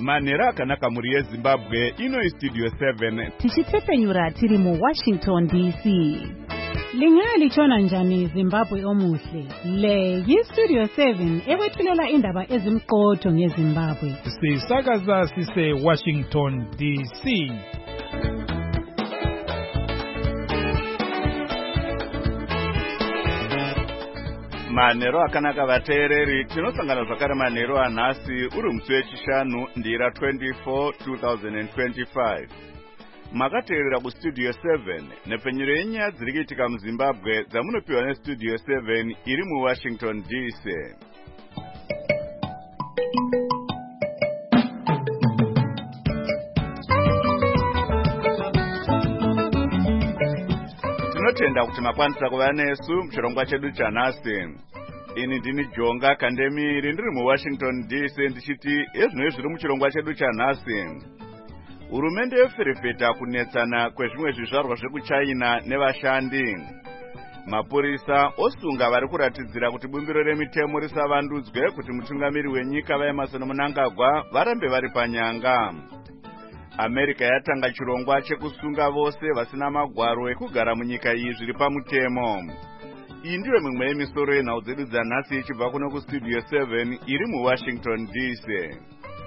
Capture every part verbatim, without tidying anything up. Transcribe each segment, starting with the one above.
Manera akanaka muri yeZimbabwe ino Studio seven. Tichitsepenyura tiri mu Washington D C. Lingalitshona njani Zimbabwe omuhle? Le yiStudio seven ekwethulela indaba ezimqotho ngeZimbabwe. Sisakaza sise Washington D C. Manero akanaka vateereri, tinosangana zvakare manero anhasi uri musi wechishanu ndira twenty-four two thousand twenty-five. Makateerera kuStudio seven nepenyero yenyaya dziri kuitika muZimbabwe dzamunopiwa neStudio seven iri muWashington D C. Tinotenda kuti makwanisa kuva nesu muchirongwa chedu chanhasi. Ini ndini Jonga Kandemiri ndiri muWashington D C ndichiti ezvinoi zviri muchirongwa chedu chanhasi. Hurumende yoferefeta kunetsana kwezvimwe zvizvarwa zvekuChina nevashandi. Mapurisa osunga vari kuratidzira kuti bumbiro remitemo risavandudzwe kuti mutungamiri wenyika vaEmmerson Mnangagwa varambe vari panyanga. America yatanga chirongwa chekusunga vose vasina magwaro ekugara munyika iyi zviri pamutemo. Iyi ndiyo mimwe yemisoro yenhau dzedu dzanhasi ichibva kuno kuStudio seven iri muWashington D C.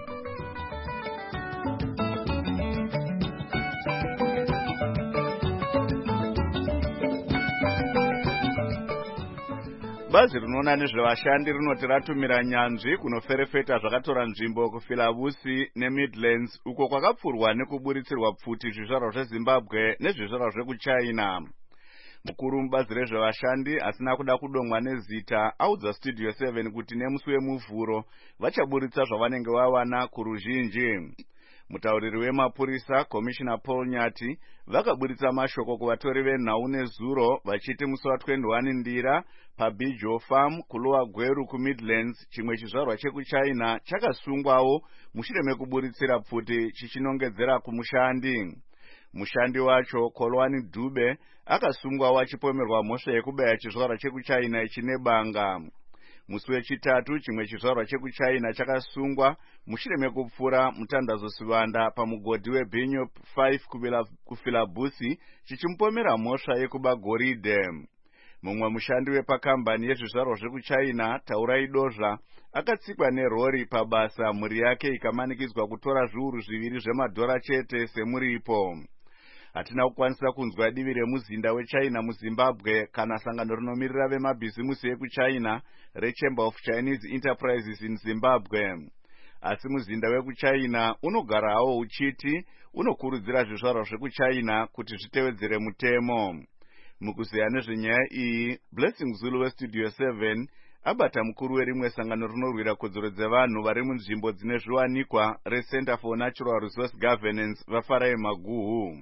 Bazi rinoona nezvevashandi rinoti ratumira nyanzvi kunoferefeta zvakatora nzvimbo kuPhilavusi neMidlands uko kwakapfurwa nekuburitsirwa pfuti zvizvarwa zveZimbabwe nezvizvarwa zvekuChina. Mukuru mubazi rezvevashandi asina kuda kudomwa nezita audza Studio seven kuti nemusi wemuvhuro vachaburitsa zvavanenge vawana kuruzhinji. Mutauriri wemapurisa Commissioner Paul Nyati vakaburitsa mashoko kuvatori venhau nezuro vachiti musi wa-twenty-one ndira paBijo Farm kulowa Gweru kuMidlands chimwe chizvarwa chekuChina chakasungwawo mushure mekuburitsira pfuti chichinongedzera kumushandi. Mushandi wacho Kolwani Dube akasungwawo achipomerwa mhosva yekubaya chizvarwa chekuChina ichine banga. Musi wechitatu chimwe chizvarwa chekuChina chakasungwa mushure mekupfura mutandazo Sivanda pamugodhi weBinyo five kuPhilavusi chichimupomera mhosva yekuba goridhe. Mumwe mushandi wepakambani yezvizvarwa zvekuChina Taurai Dozha akatsikwa nerori pabasa, mhuri yake ikamanikidzwa kutora zviuru zviviri zvemadhora chete semuripo. Hatina kukwanisa kunzwa divi remuzinda weChina muZimbabwe kana sangano rinomirira vemabhizimusi ekuChina reChamber of Chinese Enterprises in Zimbabwe. Asi muzinda wekuChina unogara hawo uchiti unokurudzira zvizvarwa zvekuChina kuti zvitevedzere mutemo. Mukuzeya nezvenyaya iyi, Blessing Zulu weStudio seven abata mukuru werimwe sangano rinorwira kodzero dzevanhu vari munzvimbo dzine zviwanikwa reCenter for Natural Resource Governance vaFarai Maguhu.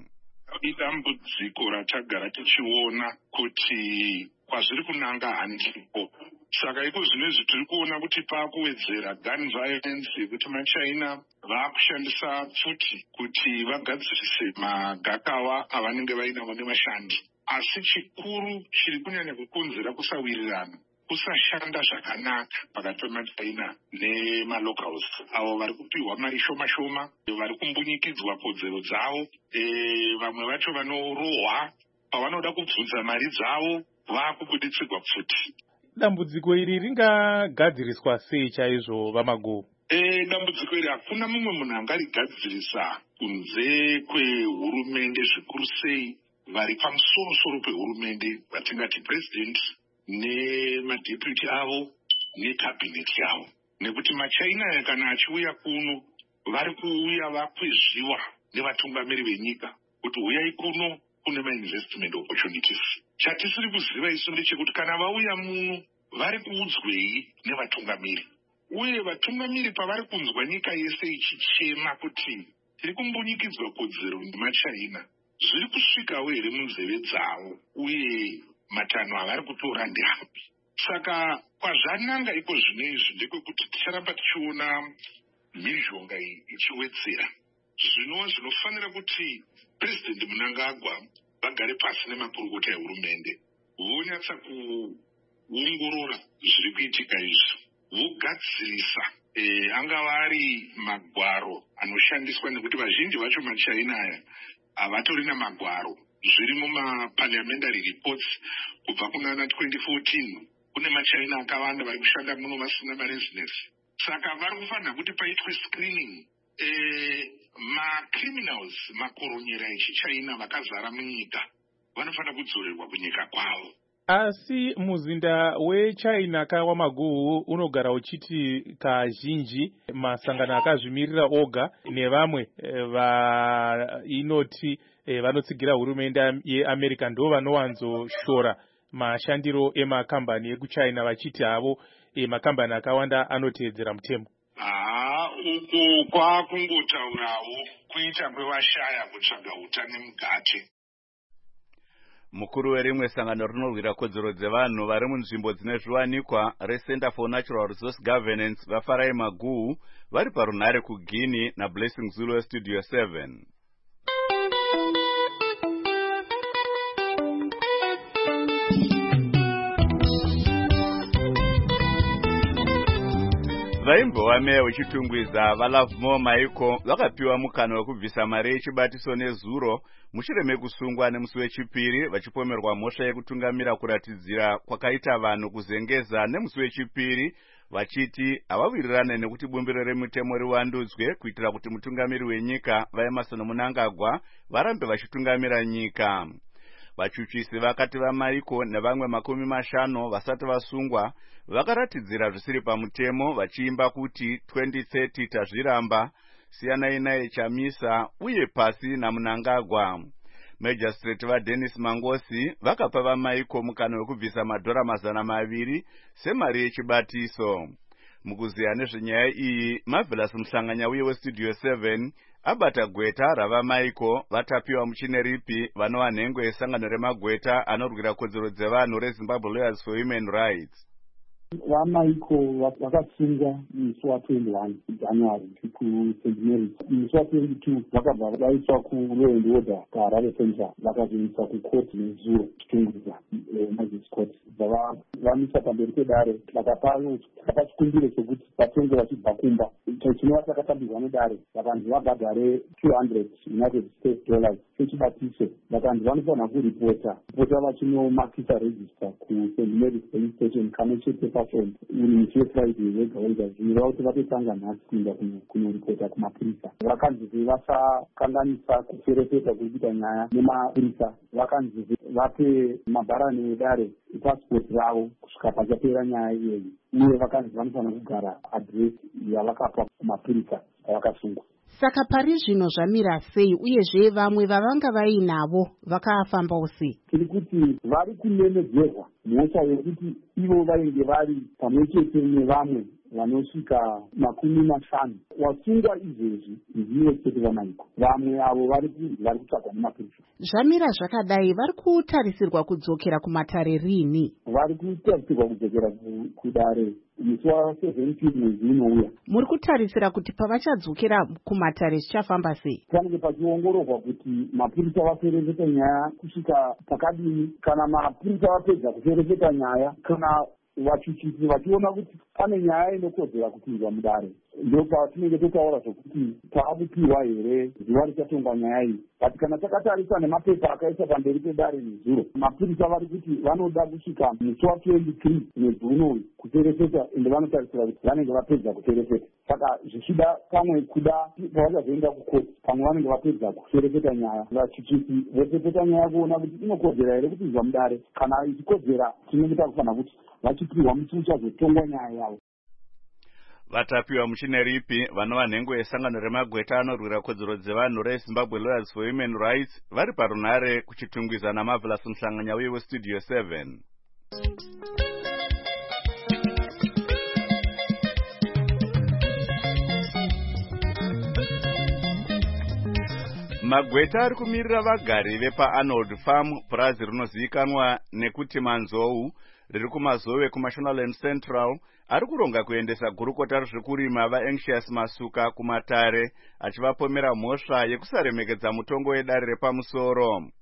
Idambudziko ratagara tichiona kuti kwazviri kunanga handipo. Saka iko zvinezvi tiri kuona kuti pakuwedzera gun violence kuti maChina vakushandisa pfuti kuti vagadzirise magakawa avanenge vainawo nevashandi. Asi chikuru chiri kunyanya kukonzera kusawirirana, kusashanda zvakanaka pakati pemaChina nemalocals avo vari kupiwa mari shoma shoma, vari kumbunyikidzwa kodzero dzavo, vamwe vacho vanorohwa pavanoda kubvunza mari dzavo vakubuditsirwa pfuti. Dambudziko iri ringagadziriswa sei chaizvo vaMaguhu? E, dambudziko iri hakuna mumwe munhu angarigadzirisa kunze kwehurumende, zvikuru sei vari pamusoro-soro pehurumende vatingati president nemadeputy avo nekabineti yavo. Nekuti maChina kana achiuya kuno vari kuuya vakwezviwa nevatungamiri venyika kuti uyai kuno kune ma-investment opportunities. Chatisiri kuziva isu ndechekuti kana vauya muno vari kuudzwei nevatungamiri, uye vatungamiri pavari kunzwa nyika yese ichichema kuti tiri kumbunyikidzwa kodzero nemaChina, zviri kusvikawo here munzeve dzavo uye matanho avari kutora ndeapi. Saka kwazvananga iko zvinezvi ndekwekuti ticharamba tichiona mhirizhonga iyi ichiwedzera. Zvino zvinofanira kuti President Mnangagwa vagare pasi nemakurukota ehurumende vonyatsa kuongorora zviri kuitika izvi, vogadzirisa e, angava ari magwaro anoshandiswa nekuti vazhinji vacho machaina aya havatorina magwaro. Zviri muma-parliamentary reports kubva kunana twenty fourteen kune machaina akawanda vari kushanda muno vasina maresidence. Saka vari kufanira kuti paitwe screening. E, macriminals makoronyera echichina vakazara munyika vanofanira kudzorerwa kunyika kwavo. Asi muzinda weChina kaWamaguhu unogara uchiti kazhinji masangano akazvimirira oga nevamwe vainoti vanotsigira hurumende yeAmerica ndo vanowanzoshora mashandiro emakambani ekuChina vachiti havo makambani akawanda anoteedzera mutemo. Ah, uku kwakungotaurawo kuita kwevashaya kutsvaga utane mugate. Mukuru werimwe sangano rinorwira kodzero dzevanhu vari munzvimbo dzine zviwanikwa reCenter for Natural Resource Governance vaFarai Maguhu vari parunhare kuGuinea naBlessing Zulu weStudio seven. Vaimbova meya wechitungwiza vaLovemore Maiko vakapiwa mukana wekubvisa mari yechibatiso nezuro mushure mekusungwa nemusi wechipiri vachipomerwa mhosva yekutungamira kuratidzira kwakaita vanhu kuzengeza nemusi wechipiri vachiti havawirirane nekuti bumbiro remutemo riwandudzwe kuitira kuti mutungamiri wenyika vaEmmerson Mnangagwa varambe vachitungamira nyika. Vachuchisi vakati vaMaiko nevamwe makumi mashanu vasati vasungwa vakaratidzira zvisiri pamutemo vachiimba kuti twenty thirty tazviramba, siyanai naye Chamisa uye pasi naMnangagwa. Magistrate vaDennis Mangosi vakapa vaMaiko mukana wekubvisa madhora mazana maviri semari yechibatiso. Mukuziya nezvenyaya iyi, Marvelous Mhlanganya uye weStudio seven abata gweta ravaMaiko vatapiwa muchineripi vanova nhengo yesangano remagweta anorwira kodzero dzevanhu reZimbabwe Lawyers for Human Rights. VaMaiko vakasungwa musi wa21 January kuSaint Mary's. Musi wa22 vakabva vaiswa kuLaw and Order paHarare Central vakazoiswa kukoti nezuro chitungwiza magistrate. Vamisa pamberi pedare vakapa chikumbiro chokuti vatenge vachibva kumba. Chinova chakatambirwa nedare vakanzi vabhadhare two hundred United States dollars sechibatiso. Vakanzi vanofanira kuripota kupota vachinomakisa register kuSaint Mary's police station kana chete fashion uri musi weFriday wega wega zvinoreva kuti vatotanga nhasi kuenda kunoripota kumapurisa. Vakanzi vasakanganisa kuferefeta kuri kuita nyaya nemapurisa. Vakanzi vape mabharani edare epasipoti ravo kusvika pachapera nyaya iyoyi, uye vakanzi vanofanira kugara adhiresi yavakapa kumapurisa avakasungwa. Saka pari zvino zvamira sei uyezve vamwe vavanga vainavo vakafambawo sei? Tiri kuti vari kunemedzerwa mhosva yokuti ivo vainge vari pamwe chete nevamwe vanosvika makumi mashanu. Wasungwa izvezvi ndivo chete vaMaiko, vamwe avo vari vari kutsvagwa nemapurisa. Zvamira zvakadai vari kutarisirwa kudzokera kumatare rini? Vari kutarisirwa kudzokera kudare musi waseventeen mwezi unouya. Muri kutarisira kuti pavachadzokera kumatare zvichafamba sei? Panenge pachiongororwa kuti mapurisa vaferefeta nyaya kusvika pakadini. Kana mapurisa vapedza kuferefeta nyaya, kana vachuchisi vachiona kuti pane nyaya inokodzera kupinzwa mudare, ndo patinenge totaura zvokuti taakupiwa here zuva richatongwa nyaya iyi. But kana takatarisa nemapepa akaisa pamberi pedare nezuro, mapurisa vari kuti vanoda kusvika musi wa23 mwezi unoyu kuferefeta, ende vanotarisira kuti vanenge vapedza kuferefeta. Saka zvichida pamwe kuda pavachazoenda kukoti, pamwe vanenge vapedza kuferefeta nyaya. Vachuchisi voferefeta nyaya kuona kuti inokodzera here kupinzwa mudare. Kana ichikodzera, tinenge takufanira kuti vachipiwa musi uchazotongwa nyaya yavo. Vatapiwa muchineripi vanova nhengo yesangano remagweta anorwira kodzero dzevanhu reZimbabwe Lawyers for Human Rights vari parunhare kuchitungwiza naMarvelous Mhlanganya uye weStudio seven. Magweta ari kumirira vagari vepaArnold Farm, purazi rinozivikanwa nekuti Manzou, riri kuMazove kuMashonaland Central, ari kuronga kuendesa gurukota rezvekurima vaAnxious Masuka kumatare, achivapomera mhosva yekusaremekedza mutongo wedare repamusoro.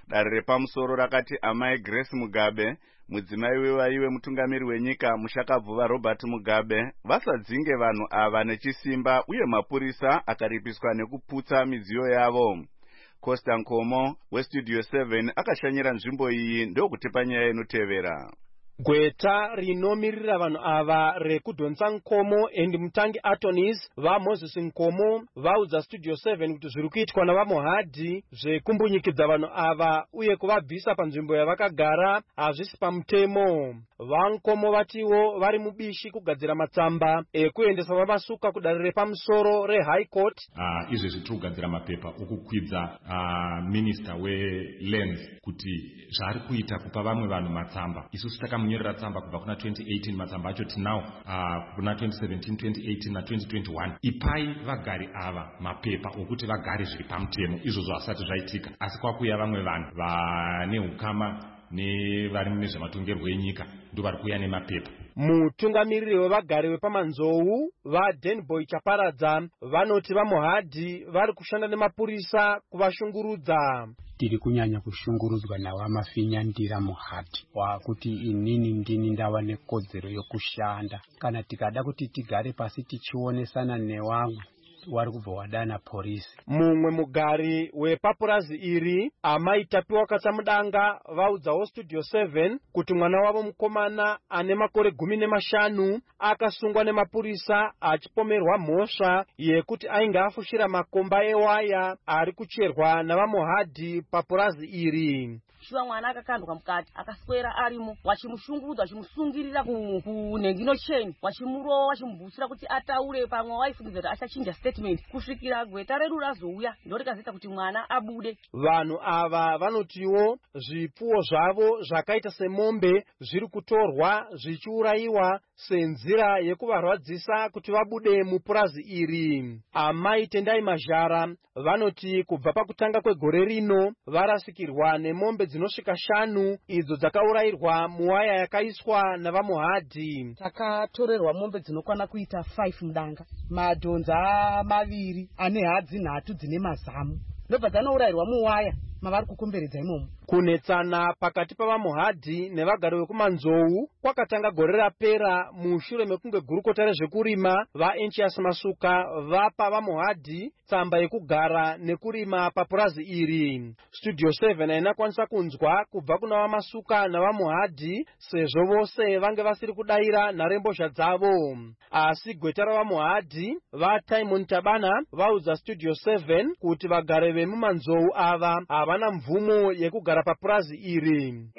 Dare repamusoro rakati amai Grace Mugabe, mudzimai wevaiwe mutungamiri wenyika Mushakabvuva Robert Mugabe, vasadzinge vanhu ava nechisimba uye mapurisa akaripiswa nekuputsa midziyo yavo. Costa Nkomo weStudio seven akashanyira nzvimbo iyi ndokutipa nyaya inotevera. Gweta rinomirira vanhu ava rekudhonsa Nkomo and Mutangi attorneys vaMoses Nkomo vaudza Studio seven kuti zviri kuitwa navaMohadhi zvekumbunyikidza vanhu ava uye kuvabvisa panzvimbo yavakagara hazvisi pamutemo. VaNkomo vatiwo vari mubishi kugadzira matsamba ekuendesa vamasuka kudare repamusoro reHigh Court. Uh, izvi zvitiri kugadzira mapepa okukwidza uh, minister welands kuti zvaari kuita kupa vamwe vanhu matsamba. Isusu takamunyorera tsamba kubva kuna twenty eighteen, matsamba acho tinawo uh, kuna twenty seventeen, twenty eighteen na twenty twenty-one. Ipai vagari ava mapepa okuti vagare zviri pamutemo. Izvozvo hasati zvaitika, asi kwakuya vamwe vanhu vane ukama nevari mune zvematongerwo enyika ndo vari kuuya nemapepa. Mutungamiriri wevagari wepamanzou vaDenboy Chaparadza vanoti vaMohadhi vari kushanda nemapurisa kuvashungurudza. Tiri kunyanya kushungurudzwa navamafinyandira Mohadhi wakuti inini ndini ndava nekodzero yokushanda. Kana tikada kuti tigare pasi tichionesana nevamwe wari kubva wadana polisi. Mumwe mugari wepapurazi iri amai Tapiwa Katsamudanga vaudzawo Studio seven kuti mwana wavo mukomana ane makore gumi nemashanu akasungwa nemapurisa achipomerwa mhosva yekuti ainge afushira makomba ewaya ari kucherwa navaMohadhi papurazi iri. Shuwa mwana akakandwa mukati akaswera arimo wachimushungurudza wachimusungirira kunhengino cheni wachimurowa wachimubvusira kuti ataure pamwe waifungidzira kuti achachinja statement kusvikira gweta redu razouya ndorikazoita kuti mwana abude. Vanhu ava vanotiwo zvipfuwo zvavo zvakaita semombe zviri kutorwa zvichiurayiwa senzira yekuvarwadzisa kuti vabude mupurazi iri. Amai Tendai Mazhara vanoti kubva pakutanga kwegore rino varasikirwa nemombe dzinosvika shanu idzo dzakaurayirwa muwaya yakaiswa navaMohadhi. Takatorerwa mombe dzinokwana kuita five mudanga, madhonza maviri ane hadzi nhatu dzine mazamu ndobva dzanourayirwa muwaya mavari kukomberedza imomo. Kunetsana pakati pavaMohadhi nevagari vekumanzou kwakatanga gore rapera mushure mekunge gurukota rezvekurima vaEnchias Masuka vapa vaMohadhi tsamba yekugara nekurima papurazi iri. Studio seven ainakwanisa kunzwa kubva kuna vaMasuka navaMohadhi sezvo vose vange vasiri kudayira nharembozha dzavo. Asi gweta ravaMohadhi vaTimon Tabana vaudza Studio seven kuti vagari vemumanzou ava havana mvumo yekugara papurazi iri.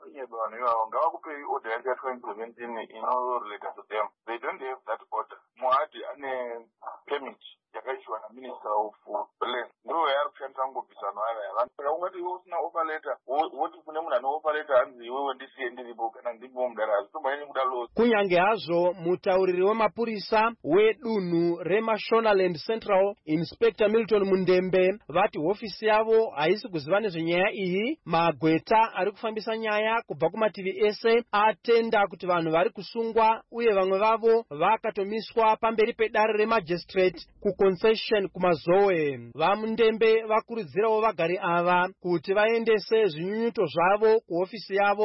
Ngavakupei order yanga twenty seventeen inorelated to them. They don't have that order. Mohadhi ane permit yakaiswa naminister of land. Ndiwo yaari kushandisa ngobvisano aya vanhu. Saka ungati iwe usina offer letter woti kune munhu ane offer letter hanzi iwewe ndisiye ndiripo kana ndiripo mugara hazvitomboeni kuda law. Kunyange hazvo mutauriri wemapurisa wedunhu reMashonaland Central Inspector Milton Mundembe vati hofisi yavo haisi kuziva nezvenyaya iyi. Magweta ari kufambisa nyaya kubva kumativi ese atenda kuti vanhu vari kusungwa uye vamwe vavo vakatomiswa pamberi pedare remagistrate kuconcession kumazoe. VaMundembe vakurudzirawo vagari ava kuti vaendese zvinyunyuto zvavo kuhofisi yavo.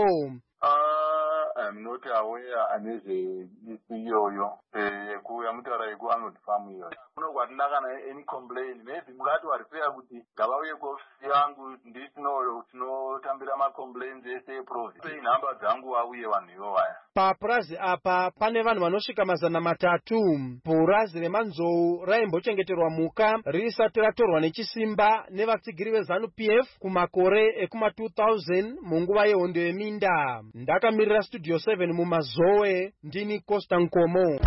I'm not aware nezveisi iyoyo yekuya mutaura yekuArnold Farm iyoyo. Kuno kwatina kana any complaint maybe mungati waripera kuti ngavauye kuofisi yangu ndisino tinotambira macomplaints ese province nhamba dzangu vauye vanhu ivo vaya. Papurazi apa pane vanhu vanosvika mazana matatu. Purazi remanzou raimbochengeterwa muka risati ratorwa nechisimba nevatsigiri veZanu P F kumakore ekuma two thousand munguva yehondo yeminda. Ndakamirira Studio seven mumazoe ndini Costa Nkomo.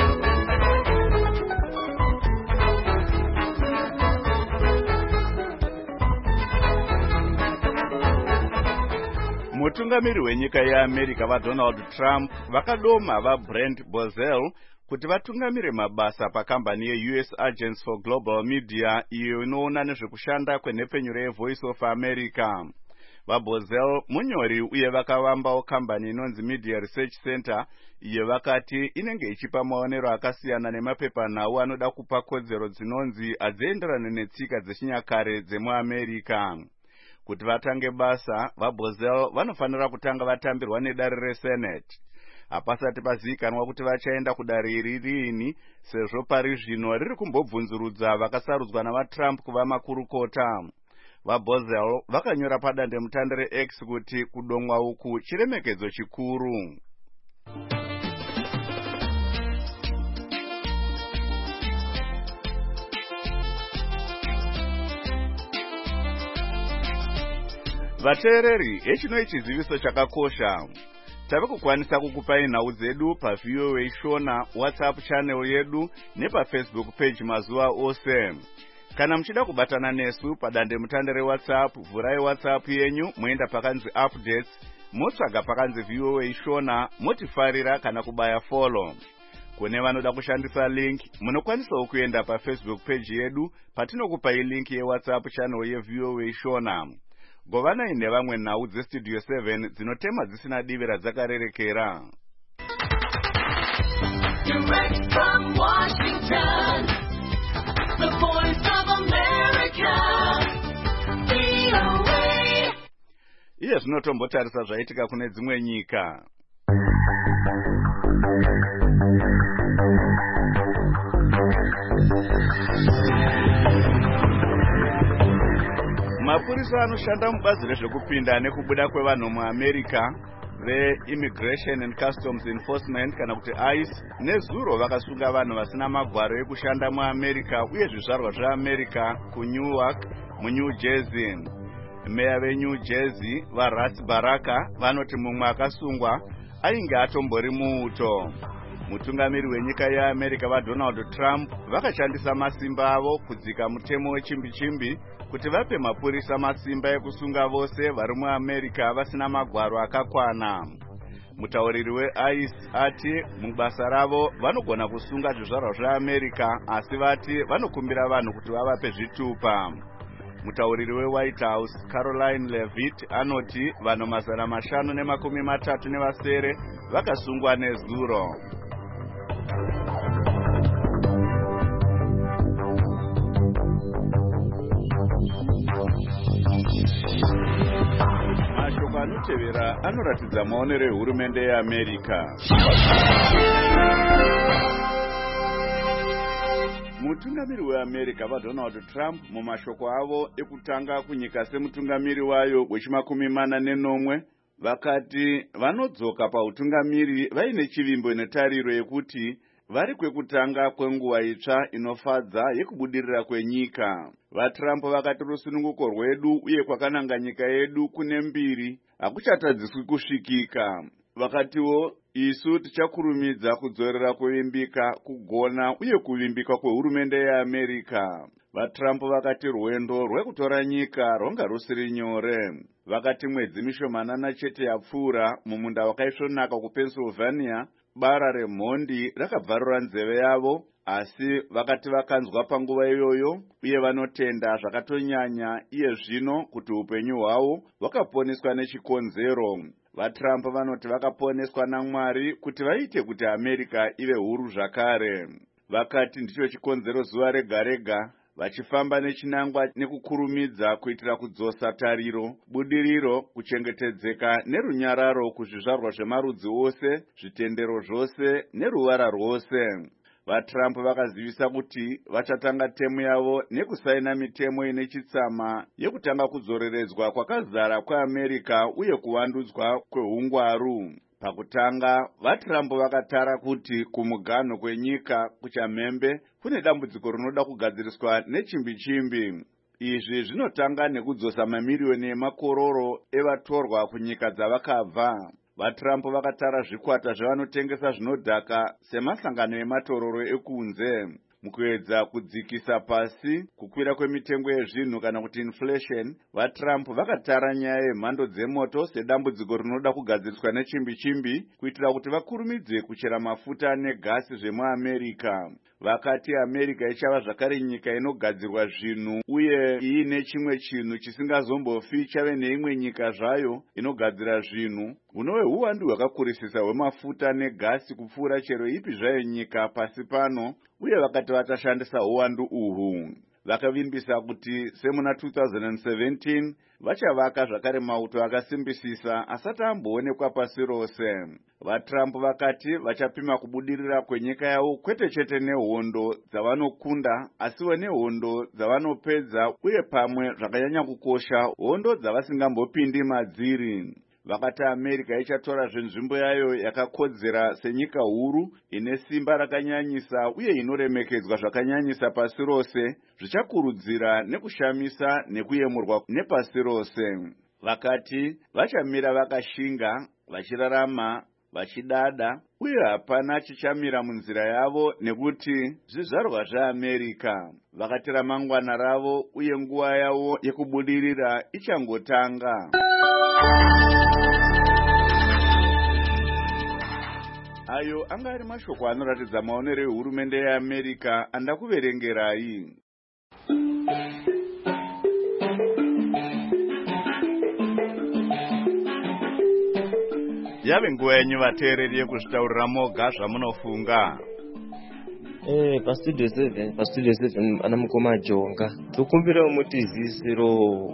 Mutungamiri wenyika yeAmerica vaDonald Trump vakadoma vaBrent Bozell kuti vatungamire mabasa pakambani yeU S Agents for Global Media iyo inoona nezvekushanda kwenhepfenyuro yeVoice of America. VaBozell munyori uye vakavambawo kambani inonzi Media Research Center iyo vakati inenge ichipa maonero akasiyana nemapepanhau anoda kupa kodzero dzinonzi hadzienderane netsika dzechinyakare dzemuAmerica. Kuti vatange basa, vaBozel vanofanira kutanga vatambirwa nedare reSenate. Hapasati pazivikanwa kuti vachaenda kudare iri riini, sezvo pari zvino riri kumbobvunzurudza vakasarudzwa navaTrump kuva makurukota. VaBozel vakanyora padandemutande reX kuti kudomwa uku chiremekedzo chikuru. Vateereri, echino chiziviso chakakosha. Tave kukwanisa kukupai nhau dzedu paV O A Shona WhatsApp channel yedu nepaFacebook page mazuva ose. Kana mchida kubatana nesu padande mutande reWhatsApp, vurai WhatsApp yenyu muenda pakanzi updates, motsvaga pakanzi V O A Shona, motifarira kana kubaya follow. Kune vanoda kushandisa link, munokwanisawo kuenda paFacebook page yedu patinokupai link yeWhatsApp channel yeV O A Shona. Govana ine vamwe nhau dzeStudio seven dzinotema dzisina divi radzakarerekera. Direct from Washington, the voice of America, V O A. Iye zvinotombotarisa zvaitika kune dzimwe nyika. Mapurisa anoshanda mubazi rezvekupinda nekubuda kwevanhu muAmerica veImmigration and Customs Enforcement kana kuti ICE nezuro vakasunga vanhu vasina magwaro ekushanda muAmerica uye zvizvarwa zveAmerica kuNewark muNew Jersey. Meya veNew Jersey vaRats Baraka vanoti mumwe akasungwa ainge atombori muuto. Mutungamiri wenyika yeAmerica vaDonald Trump vakashandisa masimba avo kudzika mutemo wechimbi-chimbi kuti vape mapurisa masimba ekusunga vose vari muAmerica vasina magwaro akakwana. Mutauriri weICE ati mubasa ravo vanogona kusunga zvizvarwa zveAmerica asi vati vanokumbira vanhu kuti vavape zvitupa. Mutauriri weWhite House Caroline Levitt anoti vanhu mazana mashanu nemakumi matatu nevasere vakasungwa nezuro. Mashoko anotevera anoratidza maonero ehurumende yeAmerica. Mutungamiri weAmerica vaDonald Trump mumashoko avo ekutanga kunyika semutungamiri wayo wechimakumi mana nenomwe vakati vanodzoka pautungamiri vaine chivimbo netariro yekuti vari kwekutanga kwenguva itsva inofadza yekubudirira kwenyika. VaTrump vakati rusununguko rwedu uye kwakananga nyika yedu kune mbiri hakuchatadziswi kusvikika. Vakatiwo isu tichakurumidza kudzorera kuvimbika, kugona uye kuvimbika kwehurumende yeAmerica. VaTrump vakati rwendo rwekutora nyika rwanga rusiri nyore. Vakati mwedzi mishomanana chete yapfuura mumunda wakaisvonaka kuPennsylvania bara remhondi rakabvarura nzeve yavo, asi vakati vakanzwa panguva iyoyo uye vanotenda zvakatonyanya iye zvino kuti upenyu hwavo hwakaponeswa nechikonzero. VaTrump vanoti vakaponeswa naMwari kuti vaite kuti America ive huru zvakare. Vakati ndicho chikonzero zuva rega rega vachifamba nechinangwa nekukurumidza kuitira kudzosa tariro, budiriro, kuchengetedzeka nerunyararo kuzvizvarwa zvemarudzi ose, zvitendero zvose neruvara rwose. VaTrump vakazivisa kuti vachatanga temu yavo nekusaina mitemo ine chitsama yekutanga kudzoreredzwa kwakazara kweAmerica uye kuvandudzwa kwehungwaru. Pakutanga, vaTrump vakatara kuti kumuganho kwenyika kuchamhembe kune dambudziko rinoda kugadziriswa nechimbi-chimbi. Izvi zvinotanga nekudzosa mamiriyoni emakororo evatorwa kunyika dzavakabva. VaTrump vakatara zvikwata zvevanotengesa zvinodhaka semasangano ematororo ekunze. Mukuedza kudzikisa pasi kukwira kwemitengo yezvinhu kana kuti inflation, vaTrump vakatara nyaya yemhando dzemoto sedambudziko rinoda kugadziriswa nechimbi-chimbi kuitira kuti vakurumidze kuchera mafuta negasi zvemuAmerica. Vakati America ichava zvakare nyika inogadzirwa zvinhu uye iine chimwe chinhu chisingazombofi chave neimwe nyika zvayo inogadzira zvinhu. Hunove huwandu hwakakurisisa hwemafuta negasi kupfuura chero ipi zvayo nyika pasi pano, uye vakati vatashandisa uwandu uhwu. vakavimbisa kuti semuna two thousand seventeen vachavaka zvakare mauto akasimbisisa asati amboonekwa pasi rose. VaTrump vakati vachapima kubudirira kwenyika yavo kwete chete nehondo dzavanokunda asiwo nehondo dzavanopedza uye pamwe zvakanyanya kukosha hondo dzavasingambopindi madziri. Vakati America ichatora nzvimbo yayo yakakodzera senyika huru ine simba rakanyanyisa uye inoremekedzwa zvakanyanyisa pasi rose zvichakurudzira nekushamisa nekuyemurwa nepasi rose. Vakati vachamira vakashinga vachirarama vachidada uye hapana chichamira munzira yavo nekuti zvizvarwa zveAmerica. Vakati ramangwana ravo uye nguva yavo yekubudirira ichangotanga. Ayo anga ari mashoko anoratidza maonero ehurumende yeAmerica andakuverengerai. Yave nguva yenyu vateereri yekuzvitaurira moga zvamunofunga. Eh, pastudio seven, pastudio seven ana mukoma Jonga. Tokumbira mutizisiro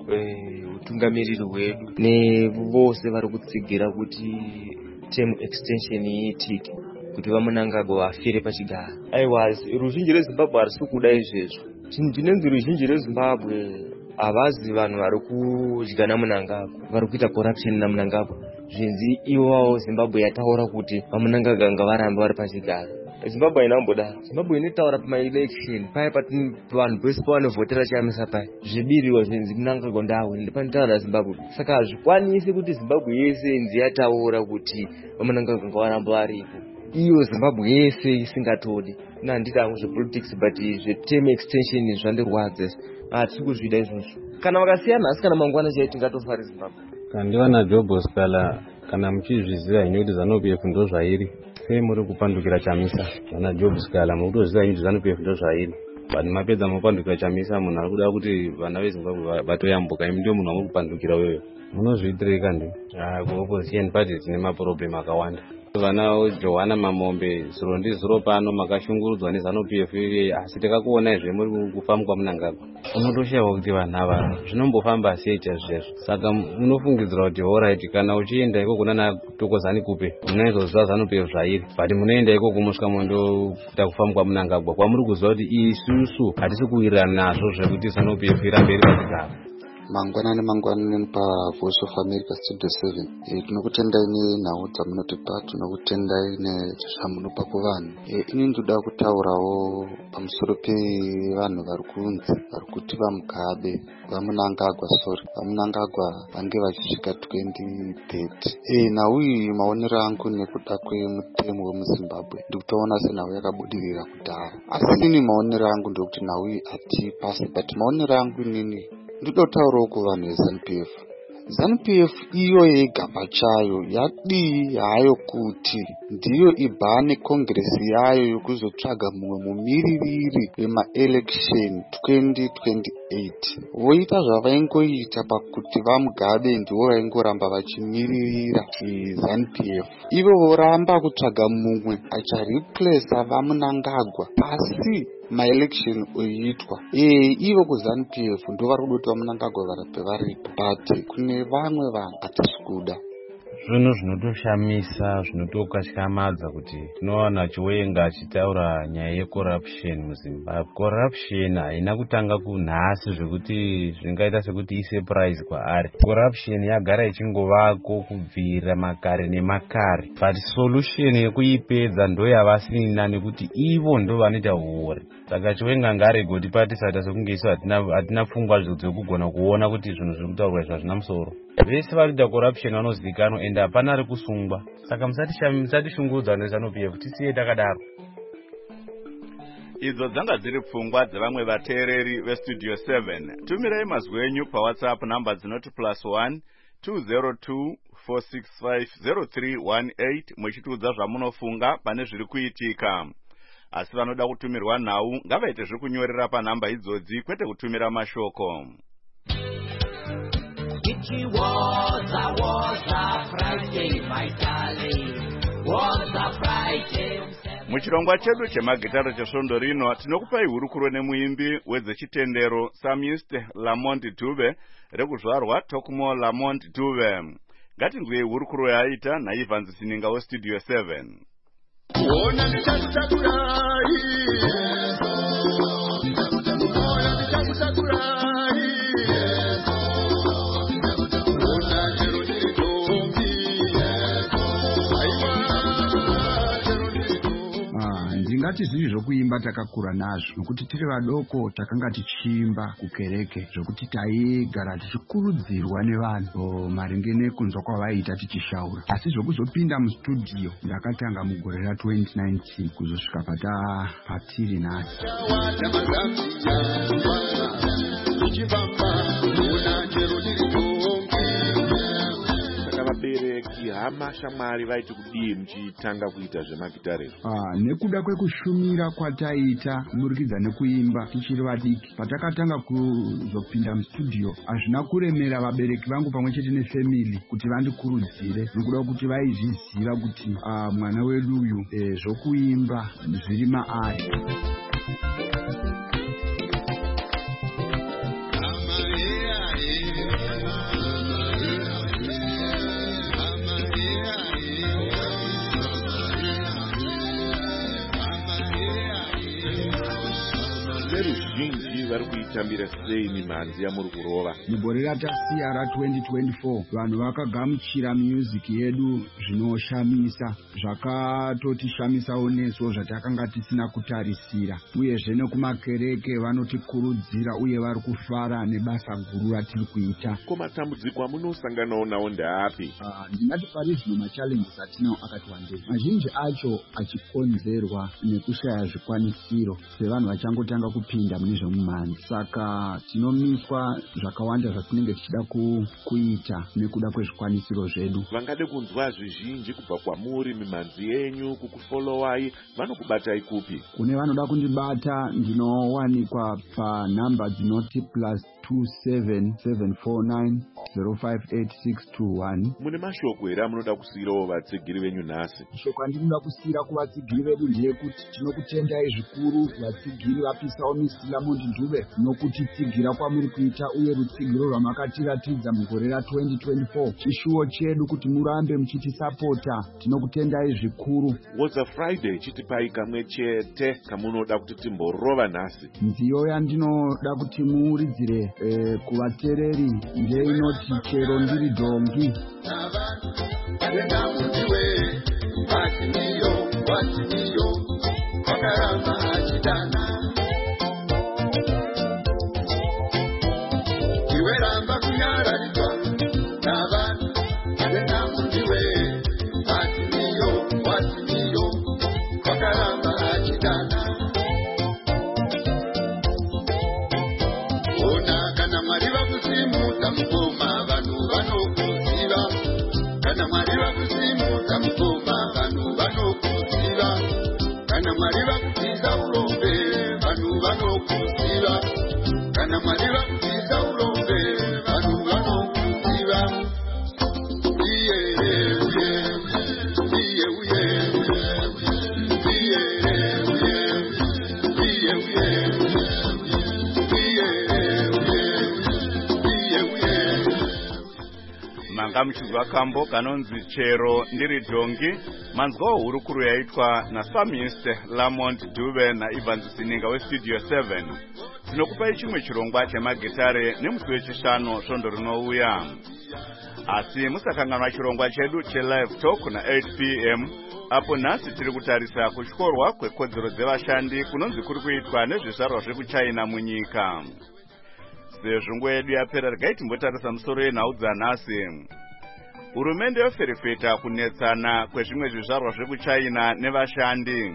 eh utungamiriri hwedu nevose vari kutsigira kuti term extension iitike kuti vamunangagwa vafire pachigara. Aiwazi ruzhinji reZimbabwe harisi kuda izvezvo. Chinenzi ruzhinji reZimbabwe havazi vanhu vari kudya namunangagwa, vari kuita corruption namunangagwa. Zvinzi iwo Zimbabwe yataura kuti vamunangagwa ngavarambe vari pachigara. Zimbabwe inamboda. Zimbabwe inotaura pama election paya pati vanhu vese pavanovhotera chamisa paya. Zvibiriwa zvinzi munangagwa ndawo ndipanotaura Zimbabwe. Saka hazvikwanisi kuti Zimbabwe yese nzi yataura kuti vamunangagwa ngavarambe varipo. Iyo Zimbabwe yese isingatodi. Nanditi hangu zvepolitics but zveterm extension zvandirwadza. Hatisi kuzvida izvozvo. Kana vakasiyana asi kana mangwana chaiye tingatofara Zimbabwe. Kandiwana Job Oscar kana muchizviziva ine kuti ZANU P F ndo zvairi. Sei muri kupandukira chamisa? Kana Job Oscar muri kutoziva ine kuti ZANU P F ndo zvairi. Bani mapedza mupandukira chamisa munhu ari kuda kuti vana veZimbabwe vatoyambuka, imi ndio munhu amuri kupandukira wewe. Munozviitirika ndi? Ah, kuopposition party dzine maproblem akawanda. Vana Johanna Mamombe zuro ndi zuro pano makashungurudzwa neZANU P F asi takakuona izve muri kufamba kwamunangagwa. Unotoshawa kuti vanhu ava zvinombofamba sei chazvizvo. Saka munofungidzira kuti alright kana uchienda iko kuna Tokozani Kupe munozoziva ZANU P F zvairi, but munoenda iko kumusika mondo kuita kufamba kwamunangagwa kwamuri kuziva kuti isusu hatisi kuwirirana nazvo zvekuti ZANU P F irambe iri pachigara. Mangwanani mangwanani pa Voice of America Studio seven. E, tinokutendai nenhau dzamunotipa, tinokutendai nezvamunopa kuvanhu. E, ini ndoda kutaurawo pamusoro pevanhu vari kunzi vari kuti vaMugabe vamunangagwa sorry vamunangagwa vange vachisvika twenty thirty. E, nhau iyi maonero angu nekuda kwemutemo wemuZimbabwe ndikutaona senhau yakabudirira kudhara, asi ini maonero angu ndokuti nhau iyi hatipasi, but maonero angu inini ndinotaurawo kuvanhu veZANU P F. ZANU P F iyo yega pachayo yadii hayo kuti ndiyo ibhane kongresi yayo yokuzotsvaga mumwe mumiririri wemaelection twenty twenty-eight. Voita zvavaingoita pakuti vaMugabe ndivo vaingoramba vachimiririra ZANU P F. Ivo voramba kutsvaga mumwe achareplacea vamunangagwa asi maelection oitwa. Eh, ivo kuZANU P F ndo vari kudoti vamunangagwa varape varipo, but kune vamwe vanhu hatisi kuda. Zvinhu zvinotoshamisa zvinotokatyamadza kuti tinoona Chiwenga achitaura nyaya yecorruption muZimbabwe. Corruption haina kutanga kunhasi zvekuti zvingaita sekuti isurprise kwaari. Corruption yagara ichingovako kubvira makare nemakare, but solution yekuipedza ndo yavasina nekuti ivo ndo vanoita huori. Saka Chiwenga ngaregoti patisata sekunge isu hatina pfungwa dzekugona kuona kuti zvinhu zviri kutaurwa izvo hazvina musoro. Vese varikuita corruption vanozivikanwa ende hapana ari kusungwa. Saka musatishungudza neZANU P F, tisiye takadaro. Idzo dzanga dziri pfungwa dzevamwe vateereri veStudio seven. Tumirai mazwi enyu paWhatsApp namba dzinoti plus one two zero two four six five zero three one eight muchitiudza zvamunofunga pane zviri kuitika. Asi vanoda kutumirwa nhau ngavaite zvekunyorera panhamba idzodzi kwete kutumira mashoko. It was a, was a Friday, my darling, was a Friday. Muchirongwa chedu chemagitara chesvondo rino tinokupai hurukuro nemuimbi wedzechitendero Psalmist Lamont Dube rekuzvarwa Tokmo Lamont Dube. Ngatinzwei hurukuro yaita naIvans Sininga weStudio seven. Ona nditakurai Ona nditakurai Ona chero ndiritombi ndingati zviri zvokuimba takakura nazvo nokuti tiri vadoko takanga tichiimba kukereke zvokuti taigara tichikurudzirwa nevanhu maringe nekunzwa kwavaiita tichishaura, asi zvokuzopinda mustudio ndakatanga mugore ra twenty nineteen kuzosvika pata patiri nhasi. Vabereki hama shamwari vaiti kudii muchitanga kuita zvemagitare? Ah, nekuda kwekushumira kwataita muburikidza nekuimba tichiri vadiki, patakatanga kuzopinda mustudio hazvina kuremera vabereki vangu pamwe chete nefamily kuti vandikurudzire, nokuda kuti vaizviziva kuti ah, mwana wedu uyu eh, zvokuimba zviri maari. Tambira sei mimhanzi yamuri kurova? Mugore ratasiya ra twenty twenty-four vanhu vakagamuchira music yedu zvinoshamisa, zvakatotishamisawo neso zvatakanga tisina kutarisira, uyezve nekumakereke vanotikurudzira uye vari kufara nebasa guru ratiri kuita. Ko matambudziko amunosanganawo nawo ndeapi? Ndingati pari zvino machallenges atinawo akati wandei, mazhinji acho achikonzerwa nekushaya zvikwanisiro sevanhu vachangotanga kupinda mune zvemumhanzi. Saka tinomiswa zvakawanda zvatinenge tichida kuita nekuda kwezvikwanisiro zvedu. Vangade kunzwa zvizhinji kubva kwamuri, mimhanzi yenyu, kukufolowai, vanokubatai kupi? Kune vanoda kundibata ndinowanikwa panhamba dzinoti plus two seven seven four nine zero five eight six two one. Mune mashoko here amunoda kusiyirawo vatsigiri venyu nhasi? Shoko andinoda kusiyira kuvatsigiri vedu ndeyekuti tinokutendai zvikuru vatsigiri vapisawo Mister Lamont Dube nokutitsigira kwamuri kuita, uye rutsigiro rwamakatiratidza mugore ra twenty twenty-four chishuwo chedu kuti murambe muchitisapota. Tinokutendai zvikuru. Woza Friday chitipai kamwe chete kamunoda kuti timborova nhasi. Nziyo yandinoda kuti muuridzire eh, kuvatereri ndeinoti chero ndiri dhongi. Muchizwa kambo kanonzi chero ndiri dhongi, manzwawo hurukuro yaitwa naPsalmist Lamont Dube naIvans Sininga weStudio seven. Tinokupai chimwe chirongwa chemagitare nemusi wechishanu svondo rinouya. Asi musakanganwa chirongwa chedu chelive talk na eight p m apo nhasi tiri kutarisa kutyorwa kwekodzero dzevashandi kunonzi kuri kuitwa nezvizvarwa zvekuchina munyika. Sezvo nguva yedu yapera, regai timbotarisa musoro yenhau dzanhasi. Hurumende yoferefeta kunetsana kwezvimwe zvizvarwa zvekuchina nevashandi.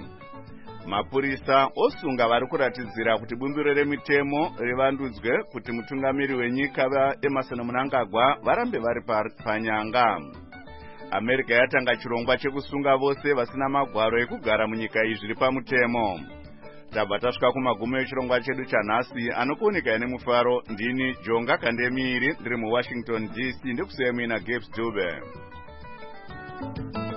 Mapurisa osunga vari kuratidzira kuti bumbiro remitemo rivandudzwe kuti mutungamiri wenyika vaEmerson Mnangagwa varambe vari panyanga. America yatanga chirongwa chekusunga vose vasina magwaro ekugara munyika iyi zviri pamutemo. Tabva tasvika kumagumo echirongwa chedu chanhasi. Anokuoneka ine mufaro ndini Jonga Kandemiri ndiri muWashington D C, ndikusiyemina Gapes Dube.